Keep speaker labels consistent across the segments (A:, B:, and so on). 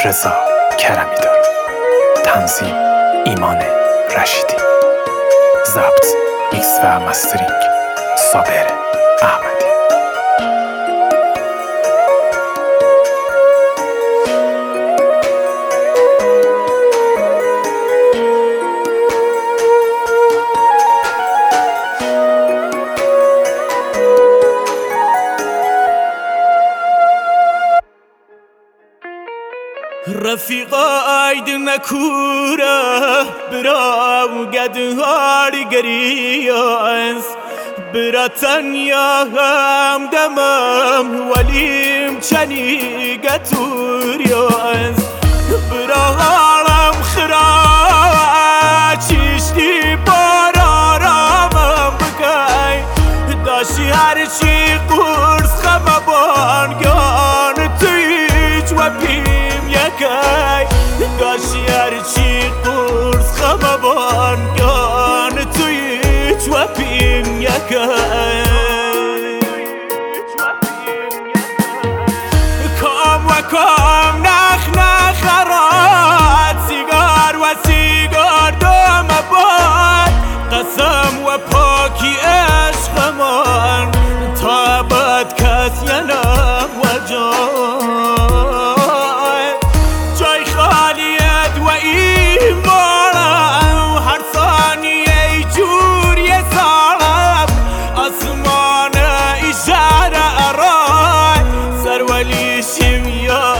A: رضا کرمی دار، تنظیم ایمان رشیدی، ضبط ایکس و مسترینگ صابر احمدی.
B: رفیقاید نکوره براو گدهار گریاز برا تنیا هم دمم ولیم چنی گتوریاز برا حالم خرا چیشتی بارا رامم بکای داشی هرچی قرص خمبان گان تویچ و بیم یکای داشی هرچی قرص خمبان گان تویچ و بیم یکای کام و کام نخ نخرات سیگار و سیگار دام باد قسم و پاکی عشقمان تا بد کس ینم و جای خالیت و ایمانم هر ثانیه جوری سالم آسمان اشاره ارای سرولی شیمیاست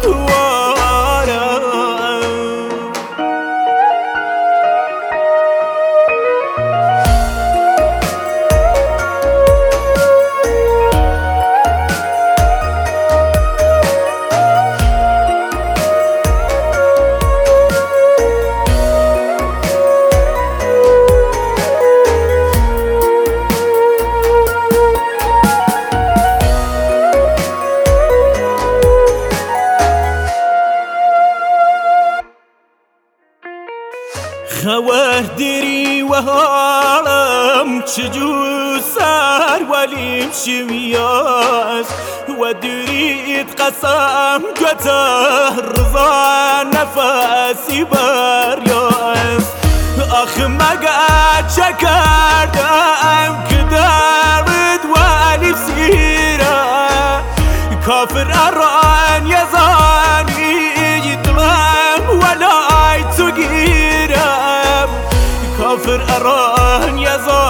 B: خواه دیری و حالم چجور سر ولیم شویاز و درید قسم گتا رضا نفسی بریاز آخ مگه چه کردم که درد ولی سیره کافر اران یزانی دلم ولای تو گیرم کافر اران یزانی